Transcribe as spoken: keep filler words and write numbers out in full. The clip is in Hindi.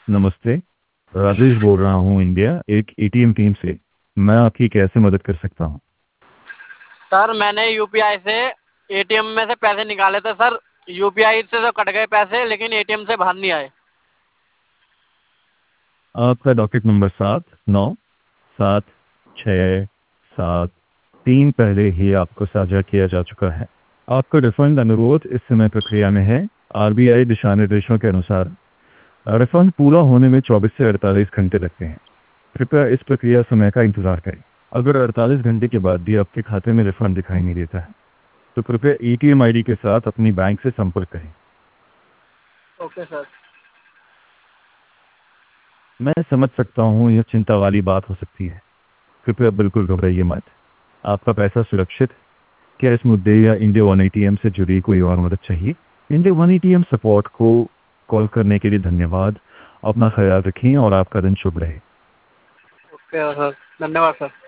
नमस्ते, राजेश बोल रहा हूँ इंडिया एक एटीएम टीम से। मैं आपकी कैसे मदद कर सकता हूँ? सर मैंने यूपीआई से एटीएम में से पैसे निकाले थे सर। यूपीआई से तो कट गए पैसे, लेकिन एटीएम से बाहर नहीं आए। आपका डॉकेट नंबर सात नौ सात छः सात तीन पहले ही आपको साझा किया जा चुका है। आपका रिफंड अनुरोध इस समय प्रक्रिया में है। आरबीआई दिशा निर्देशों के अनुसार रिफंड पूरा होने में चौबीस से अड़तालीस घंटे लगते हैं। कृपया इस प्रक्रिया समय का इंतजार करें। अगर अड़तालीस घंटे के बाद भी आपके खाते में रिफंड दिखाई नहीं देता है तो कृपया एटीएम आईडी के साथ अपनी बैंक से संपर्क करें। Okay sir. मैं समझ सकता हूँ यह चिंता वाली बात हो सकती है। कृपया बिल्कुल घबराइए मत। आपका पैसा सुरक्षित। क्या इस मुद्दे या इंडिया वन एटीएम से जुड़ी कोई और मदद चाहिए? इंडिया वन एटीएम सपोर्ट को कॉल करने के लिए धन्यवाद। अपना ख्याल रखें और आपका दिन शुभ रहे। ओके सर, धन्यवाद सर।